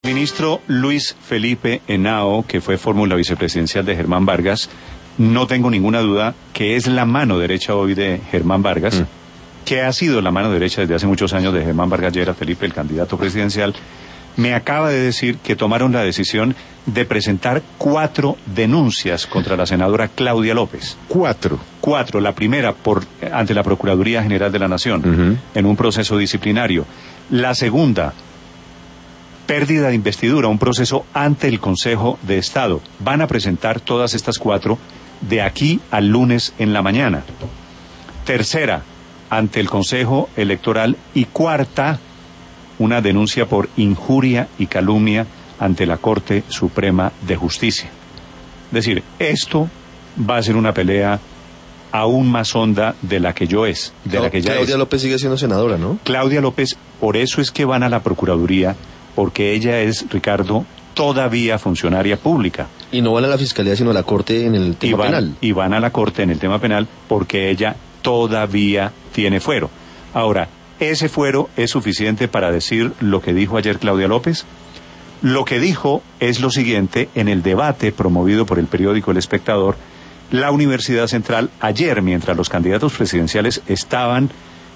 Ministro Luis Felipe Henao, que fue fórmula vicepresidencial de Germán Vargas, no tengo ninguna duda que es la mano derecha hoy de Germán Vargas, que ha sido la mano derecha desde hace muchos años de Germán Vargas Lleras, Felipe, el candidato presidencial, me acaba de decir que tomaron la decisión de presentar 4 denuncias contra la senadora Claudia López. 4. La primera ante la Procuraduría General de la Nación, en un proceso disciplinario. La segunda, pérdida de investidura, un proceso ante el Consejo de Estado. Van a presentar todas estas 4 de aquí al lunes en la mañana. Tercera, ante el Consejo Electoral. Y cuarta, una denuncia por injuria y calumnia ante la Corte Suprema de Justicia. Es decir, esto va a ser una pelea aún más honda de la que ya es. Claudia López sigue siendo senadora, ¿no? Claudia López, por eso es que van a la Procuraduría, porque ella es, Ricardo, todavía funcionaria pública. Y no van a la Fiscalía, sino a la Corte en el tema penal. Y van a la Corte en el tema penal porque ella todavía tiene fuero. Ahora, ¿ese fuero es suficiente para decir lo que dijo ayer Claudia López? Lo que dijo es lo siguiente: en el debate promovido por el periódico El Espectador, la Universidad Central, ayer, mientras los candidatos presidenciales estaban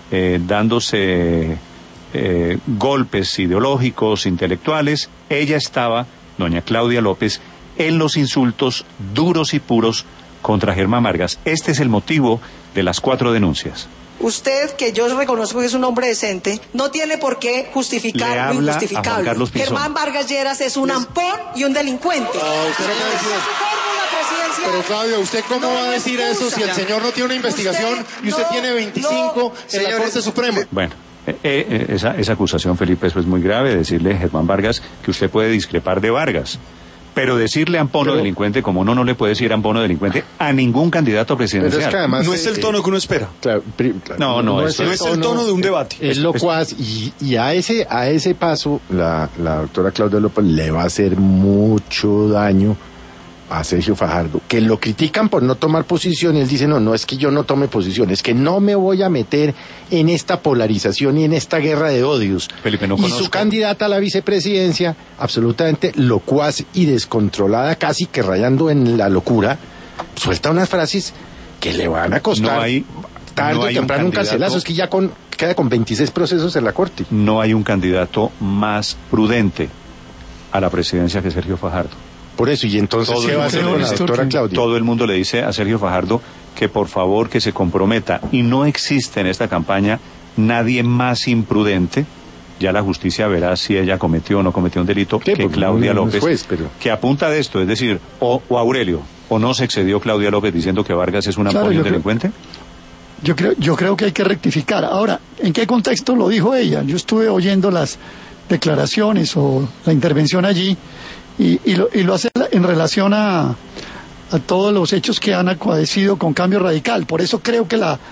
dándose golpes ideológicos, intelectuales, ella estaba, doña Claudia López, en los insultos duros y puros contra Germán Vargas. Este es el motivo de las 4 denuncias. Usted, que yo reconozco que es un hombre decente, no tiene por qué justificar lo injustificable. Germán Vargas Lleras es un ampón y un delincuente. Usted no puede decir. Pero Claudia, ¿usted cómo va a decir eso si el señor no tiene una investigación y usted tiene 25 en la Corte Suprema? Bueno, esa acusación, Felipe, eso es muy grave, decirle a Germán Vargas que usted puede discrepar de Vargas. Pero decirle ampono delincuente, como uno no le puede decir ampono delincuente a ningún candidato presidencial. Pero es que además, no es el tono que uno espera. Claro, no es el tono de un debate. Es locuaz, y a ese paso la doctora Claudia López le va a hacer mucho daño a Sergio Fajardo, que lo critican por no tomar posición, y él dice, no es que yo no tome posición, es que no me voy a meter en esta polarización y en esta guerra de odios. Felipe, no conozco. Y su candidata a la vicepresidencia, absolutamente locuaz y descontrolada, casi que rayando en la locura, suelta unas frases que le van a costar tarde o temprano un carcelazo. Es que ya queda con 26 procesos en la Corte. No hay un candidato más prudente a la presidencia que Sergio Fajardo. Por eso, y entonces, ¿qué va a hacer con la doctora Claudia? Todo el mundo le dice a Sergio Fajardo que por favor que se comprometa, y no existe en esta campaña nadie más imprudente. Ya la justicia verá si ella cometió o no cometió un delito, que Claudia López, que apunta de esto, es decir, o Aurelio, o no se excedió Claudia López diciendo que Vargas es un ampono y un delincuente. Yo creo que hay que rectificar. Ahora, ¿en qué contexto lo dijo ella? Yo estuve oyendo las declaraciones o la intervención allí, y lo hace en relación a todos los hechos que han acontecido con Cambio Radical. Por eso creo que la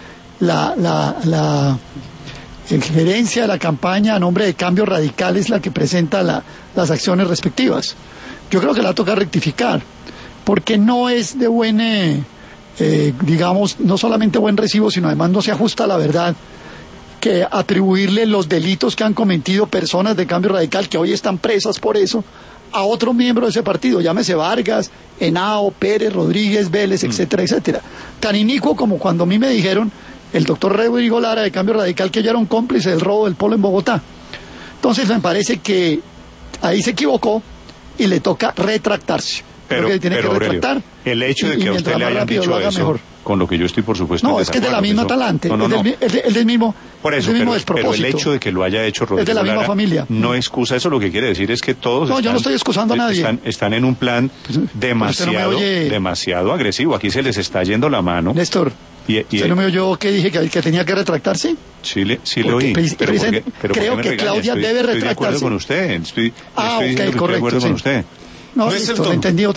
gerencia de la campaña a nombre de Cambio Radical es la que presenta las acciones respectivas. Yo creo que la toca rectificar, porque no es de buen, digamos, no solamente buen recibo, sino además no se ajusta a la verdad que atribuirle los delitos que han cometido personas de Cambio Radical, que hoy están presas por eso, a otro miembro de ese partido, llámese Vargas, Henao, Pérez, Rodríguez, Vélez, etcétera, etcétera. Tan inicuo como cuando a mí me dijeron el doctor Rodrigo Lara de Cambio Radical que yo era un cómplice del robo del polo en Bogotá. Entonces me parece que ahí se equivocó y le toca retractarse. Pero retractar, Aurelio, el hecho de que a usted le hayan dicho eso, mejor. Con lo que yo estoy por supuesto no, es que es de la misma talante, es del mismo, por eso, pero el hecho de que lo haya hecho Rodrigo es de la misma Lara familia. No excusa eso. Lo que quiere decir es que todos yo no estoy excusando a nadie. Están en un plan demasiado agresivo. Aquí se les está yendo la mano. Néstor, ¿usted no me oyó que dije que tenía que retractarse? Sí le oí. Pero creo que Claudia debe retractarse. Estoy de acuerdo con usted. Estoy correcto, de acuerdo con usted. No, entendí otra cosa.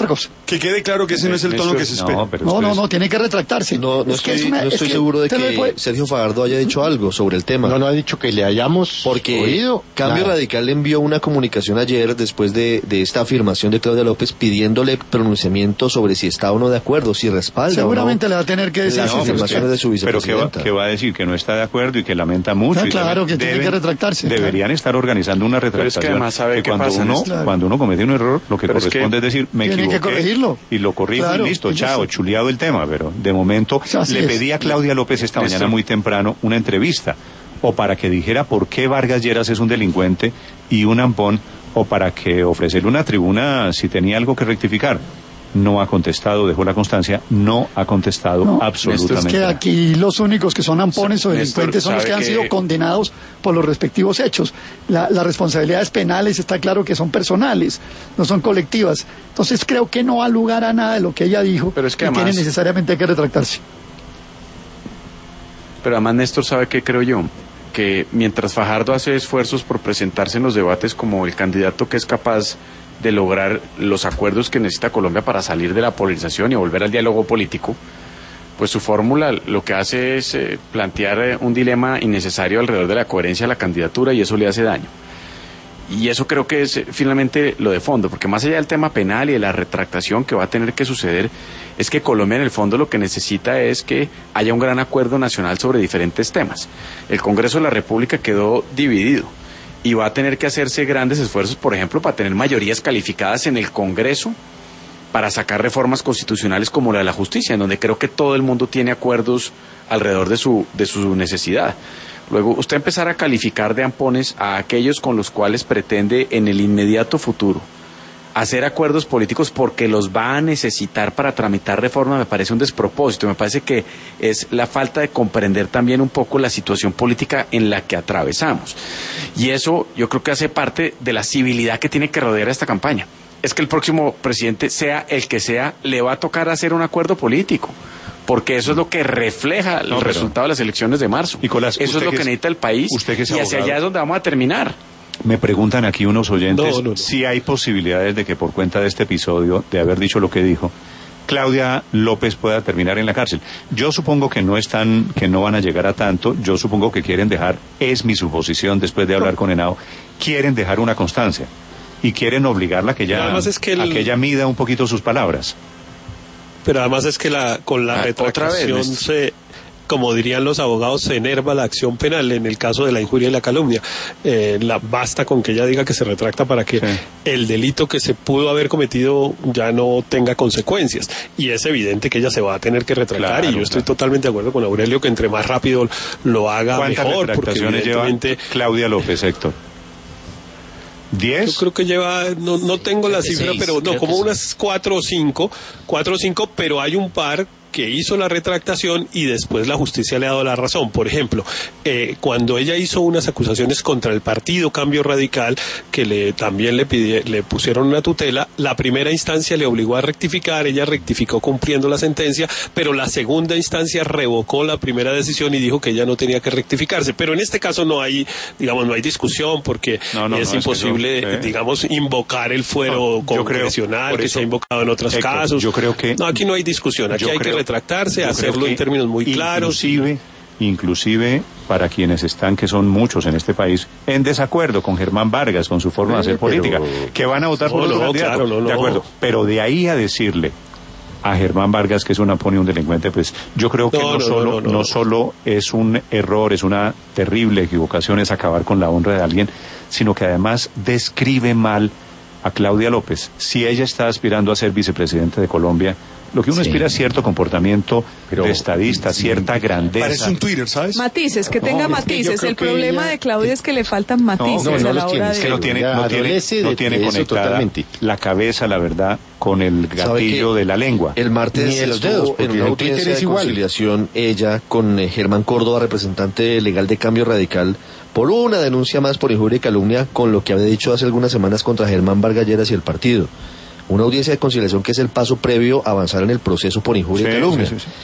Que quede claro que ese no es el tono que se espera. No, tiene que retractarse. No estoy seguro de que Sergio Fajardo haya dicho algo sobre el tema. No ha dicho que le hayamos oído. Cambio Radical le envió una comunicación ayer después de esta afirmación de Claudia López pidiéndole pronunciamiento sobre si está o no de acuerdo, si respalda seguramente o no le va a tener que decir las afirmaciones de su vicepresidenta. Pero que va a decir que no está de acuerdo y que lamenta mucho. Claro, que tiene que retractarse. Deberían estar organizando una retractación. Pero es que además cuando uno comete un error, lo que corresponde es decir, me equivoqué. Tiene que corregirlo. Y lo corrijo y listo, chao, chuleado el tema. Pero de momento le pedí a Claudia López esta mañana muy temprano una entrevista, o para que dijera por qué Vargas Lleras es un delincuente y un ampón, o para que ofrecerle una tribuna si tenía algo que rectificar. No ha contestado, dejó la constancia, no ha contestado absolutamente. Es que aquí los únicos que son ampones o delincuentes son los que han sido condenados por los respectivos hechos. Las responsabilidades penales está claro que son personales, no son colectivas. Entonces creo que no va a lugar a nada de lo que ella dijo, pero es que y además, tiene necesariamente que retractarse. Pero además Néstor sabe que creo yo, que mientras Fajardo hace esfuerzos por presentarse en los debates como el candidato que es capaz de lograr los acuerdos que necesita Colombia para salir de la polarización y volver al diálogo político, pues su fórmula lo que hace es plantear un dilema innecesario alrededor de la coherencia de la candidatura, y eso le hace daño. Y eso creo que es finalmente lo de fondo, porque más allá del tema penal y de la retractación que va a tener que suceder, es que Colombia en el fondo lo que necesita es que haya un gran acuerdo nacional sobre diferentes temas. El Congreso de la República quedó dividido y va a tener que hacerse grandes esfuerzos, por ejemplo, para tener mayorías calificadas en el Congreso para sacar reformas constitucionales como la de la justicia, en donde creo que todo el mundo tiene acuerdos alrededor de su necesidad. Luego, usted empezar a calificar de ampones a aquellos con los cuales pretende en el inmediato futuro hacer acuerdos políticos porque los va a necesitar para tramitar reformas, me parece un despropósito. Me parece que es la falta de comprender también un poco la situación política en la que atravesamos. Y eso yo creo que hace parte de la civilidad que tiene que rodear a esta campaña. Es que el próximo presidente, sea el que sea, le va a tocar hacer un acuerdo político, porque eso es lo que refleja el resultado de las elecciones de marzo. Nicolás, eso es lo que necesita el país, y hacia allá es donde vamos a terminar. Me preguntan aquí unos oyentes si hay posibilidades de que por cuenta de este episodio, de haber dicho lo que dijo, Claudia López pueda terminar en la cárcel. Yo supongo que no van a llegar a tanto. Yo supongo que quieren dejar, es mi suposición después de hablar con Henao, quieren dejar una constancia y quieren obligarla a que ella mida un poquito sus palabras. Pero además es que con la retractación como dirían los abogados, se enerva la acción penal en el caso de la injuria y la calumnia. Basta con que ella diga que se retracta para que el delito que se pudo haber cometido ya no tenga consecuencias. Y es evidente que ella se va a tener que retractar, y yo estoy totalmente de acuerdo con Aurelio que entre más rápido lo haga mejor. ¿Cuántas retractaciones lleva Claudia López, Héctor? ¿10? Yo creo que lleva, no tengo la cifra, pero no, como unas 4 o 5, pero hay un par que hizo la retractación y después la justicia le ha dado la razón. Por ejemplo, cuando ella hizo unas acusaciones contra el partido Cambio Radical, que también le pusieron una tutela, la primera instancia le obligó a rectificar, ella rectificó cumpliendo la sentencia, pero la segunda instancia revocó la primera decisión y dijo que ella no tenía que rectificarse. Pero en este caso no hay discusión, porque es imposible, invocar el fuero congresional que se ha invocado en otros casos. Yo creo que aquí no hay discusión, aquí hay que retractarse, hacerlo en términos muy claros. Inclusive para quienes están, que son muchos en este país, en desacuerdo con Germán Vargas, con su forma de hacer política, que van a votar por otro candidato. De acuerdo, pero de ahí a decirle a Germán Vargas que es un ampón y un delincuente, pues yo creo que no solo es un error, es una terrible equivocación, es acabar con la honra de alguien, sino que además describe mal a Claudia López. Si ella está aspirando a ser vicepresidente de Colombia, lo que uno aspira es cierto comportamiento de estadista, cierta grandeza. Parece un Twitter, ¿sabes? Matices, que tenga matices. El problema de Claudia es que le faltan matices a la hora de... Es que no tiene conectada la cabeza, la verdad, con el gatillo de la lengua. El martes estuvo en una audiencia de conciliación ella con Germán Córdoba, representante legal de Cambio Radical, por una denuncia más por injuria y calumnia con lo que había dicho hace algunas semanas contra Germán Vargas Lleras y el partido. Una audiencia de conciliación que es el paso previo a avanzar en el proceso por injuria y calumnia.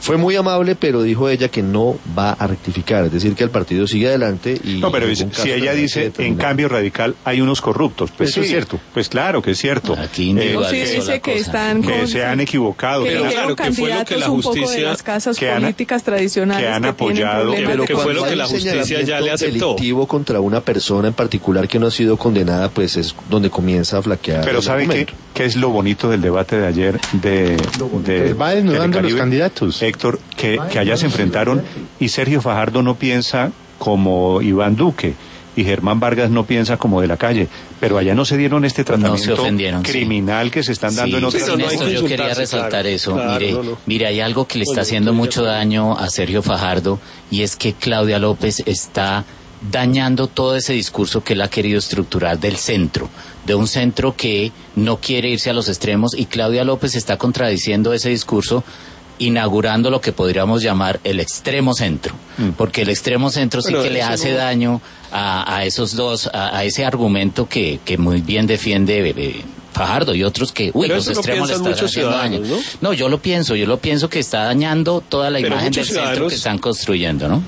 Fue muy amable, pero dijo ella que no va a rectificar, es decir, que el partido sigue adelante y... No, pero si ella dice, en Cambio Radical hay unos corruptos, pues eso sí, es cierto. Pues claro que es cierto. Aquí dice que están... Que se han equivocado. Que claro, que fue lo que la justicia... de las casas políticas tradicionales que han apoyado... Pero que fue lo que la justicia ya le aceptó. Delictivo contra una persona en particular que no ha sido condenada, pues es donde comienza a flaquear. Pero ¿sabe qué es lo bonito del debate de ayer de va desnudando los candidatos? Héctor, que allá se enfrentaron y Sergio Fajardo no piensa como Iván Duque y Germán Vargas no piensa como de la calle, pero allá no se dieron este tratamiento criminal que se están dando en otras zonas. Yo quería resaltar eso. Mire, hay algo que le está haciendo mucho daño a Sergio Fajardo y es que Claudia López está dañando todo ese discurso que él ha querido estructurar del centro, de un centro que no quiere irse a los extremos, y Claudia López está contradiciendo ese discurso, inaugurando lo que podríamos llamar el extremo centro, porque el extremo centro sí que le hace daño a esos dos, a ese argumento que muy bien defiende Fajardo y otros que, los extremos le están haciendo daño. No, yo lo pienso que está dañando toda la imagen del centro que están construyendo, ¿no?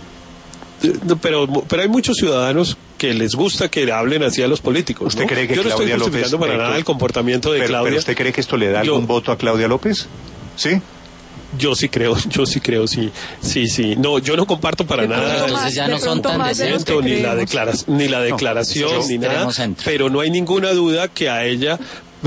Pero hay muchos ciudadanos que les gusta que hablen así a los políticos. ¿Usted cree que yo Claudia no estoy justificando López, para nada el comportamiento de Claudia? ¿Pero usted cree que esto le da algún voto a Claudia López? ¿Sí? Yo sí creo, sí. No, yo no comparto para nada. Entonces ya no son tan decentes. Ni la declaración, ni nada. Pero no hay ninguna duda que a ella...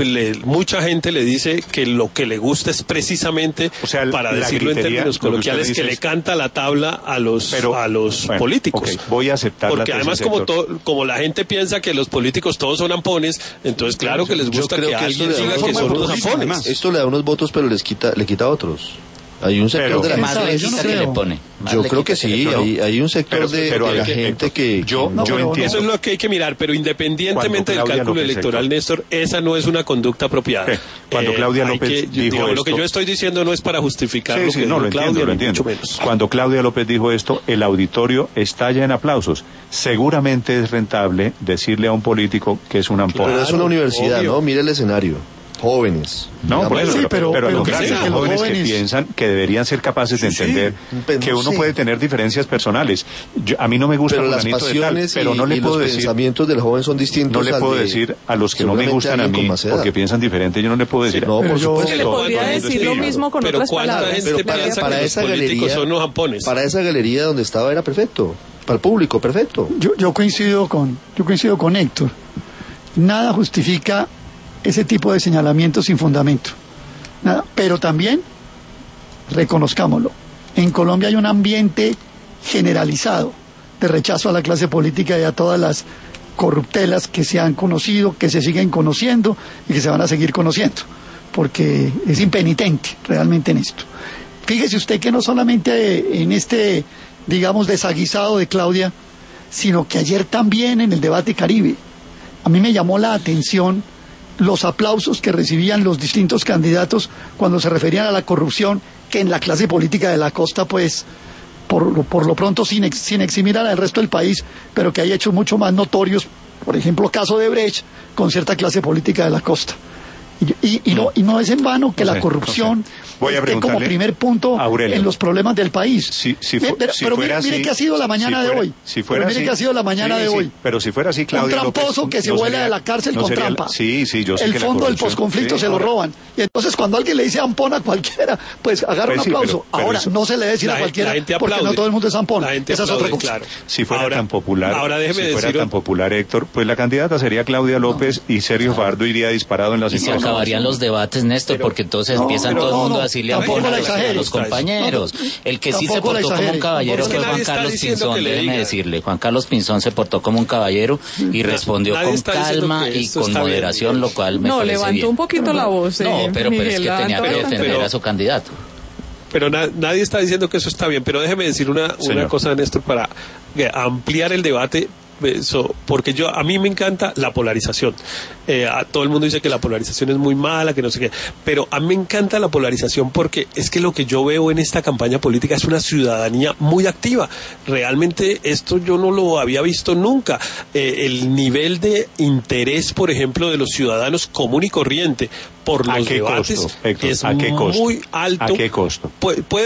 mucha gente le dice que lo que le gusta es precisamente, para decirlo en términos coloquiales, que le canta la tabla a los políticos. Okay, voy a aceptar. Porque además como la gente piensa que los políticos todos son ampones, entonces claro que les gusta que alguien diga que son unos ampones. Esto le da unos votos, pero le quita otros. Hay un sector de la gente que le pone. Yo creo que sí, hay un sector de la gente que... Yo entiendo. Eso es lo que hay que mirar, pero independientemente del cálculo electoral, Néstor, esa no es una conducta apropiada. Cuando Claudia López dijo esto... Lo que yo estoy diciendo no es para justificar lo que dijo Claudia, lo entiendo. Cuando Claudia López dijo esto, el auditorio estalla en aplausos. Seguramente es rentable decirle a un político que es un ampón. Pero es una universidad, ¿no? Mire el escenario. Jóvenes. No, por eso, pero los jóvenes que piensan que deberían ser capaces de entender que uno puede tener diferencias personales. A mí no me gusta las pasiones pero no le puedo decir, los pensamientos del joven son distintos. No le puedo decir a los que no me gustan a mí porque piensan diferente, yo no le puedo decir. No, por supuesto. Le podría decir lo mismo con otras palabras. Pero para esa galería son los jampones. Para esa galería donde estaba era perfecto. Para el público, perfecto. Yo coincido con Héctor. Nada justifica ese tipo de señalamientos sin fundamento. Nada. Pero también, reconozcámoslo, en Colombia hay un ambiente generalizado de rechazo a la clase política y a todas las corruptelas que se han conocido, que se siguen conociendo y que se van a seguir conociendo, porque es impenitente realmente en esto. Fíjese usted que no solamente en este, digamos, desaguisado de Claudia, sino que ayer también en el debate Caribe, a mí me llamó la atención los aplausos que recibían los distintos candidatos cuando se referían a la corrupción que en la clase política de la costa, pues, por lo pronto sin eximir al resto del país, pero que hay hechos mucho más notorios, por ejemplo, caso de Brecht, con cierta clase política de la costa. Y no es en vano que la corrupción esté como primer punto en los problemas del país. Pero mire que ha sido la mañana de hoy. Pero si fuera así, Claudia López... Un tramposo que se vuela de la cárcel con trampa. Yo sé el fondo del posconflicto se lo roban. Y entonces cuando alguien le dice ampón a cualquiera, pues agarra un aplauso. Ahora, no se le debe decir a cualquiera porque no todo el mundo es ampón. Esa es otra cosa. Claro. Si fuera tan popular, Héctor, pues la candidata sería Claudia López y Sergio Fajardo iría disparado en las encuestas. Acabarían los debates, Néstor, porque entonces empiezan todo el mundo a decirle a los compañeros. El que sí se portó como un caballero fue Juan Carlos Pinzón, déjeme decirle. Juan Carlos Pinzón se portó como un caballero y respondió con calma y con moderación, lo cual me parece bien. No, levantó un poquito la voz. No, pero es que tenía que defender a su candidato. Pero nadie está diciendo que eso está bien, pero déjeme decir una cosa, Néstor, para ampliar el debate. Porque a mí me encanta la polarización. Todo el mundo dice que la polarización es muy mala, que no sé qué, pero a mí me encanta la polarización porque es que lo que yo veo en esta campaña política es una ciudadanía muy activa. Realmente esto yo no lo había visto nunca. El nivel de interés, por ejemplo, de los ciudadanos común y corriente por los debates es muy alto. ¿A qué costo?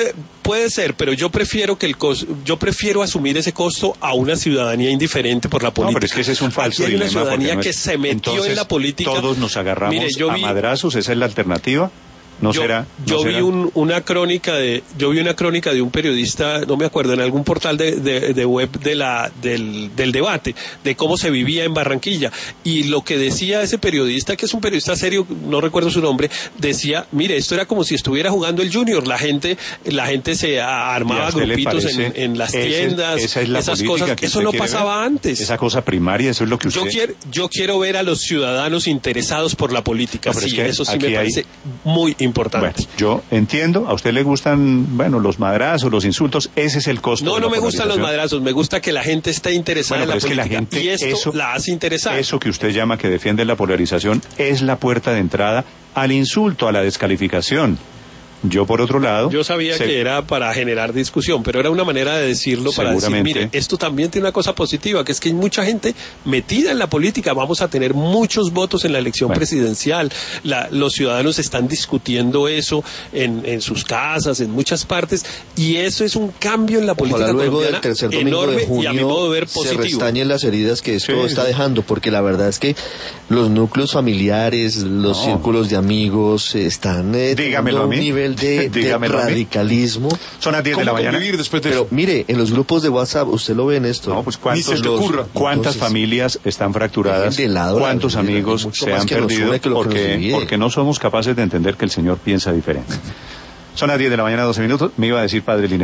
puede ser, pero yo prefiero asumir ese costo a una ciudadanía indiferente por la política. No, pero es que ese es un falso dilema. Hay una ciudadanía que se metió en la política. Todos nos agarramos a madrazos, esa es la alternativa. Yo vi una crónica de un periodista, no me acuerdo, en algún portal de web del debate, de cómo se vivía en Barranquilla, y lo que decía ese periodista, que es un periodista serio, no recuerdo su nombre, decía, mire, esto era como si estuviera jugando el Junior, la gente se armaba grupitos en las tiendas, esas cosas, eso no pasaba antes. Esa cosa primaria, eso es lo que usted... Yo quiero ver a los ciudadanos interesados por la política, sí, eso sí me parece muy importante. Bueno, yo entiendo, a usted le gustan, los madrazos, los insultos, ese es el costo. No me gustan los madrazos, me gusta que la gente esté interesada en la política, que la gente, y esto la hace interesar. Eso que usted llama que defiende la polarización es la puerta de entrada al insulto, a la descalificación. Yo, por otro lado... Yo sabía que era para generar discusión, pero era una manera de decirlo, para decir, mire, esto también tiene una cosa positiva, que es que hay mucha gente metida en la política, vamos a tener muchos votos en la elección presidencial, los ciudadanos están discutiendo eso en sus casas, en muchas partes, y eso es un cambio en la política luego del tercer domingo enorme, de junio, y a mi modo de ver positivo. Se restañen las heridas que esto está dejando, porque la verdad es que los núcleos familiares, los círculos de amigos están teniendo un nivel de radicalismo. Son las 10 de la mañana. Pero mire, en los grupos de WhatsApp, usted lo ve en esto. No, pues ¿cuántas familias están fracturadas? ¿Cuántos amigos se han perdido porque no somos capaces de entender que el Señor piensa diferente? Son las 10 de la mañana, 12 minutos. Me iba a decir Padre Linero.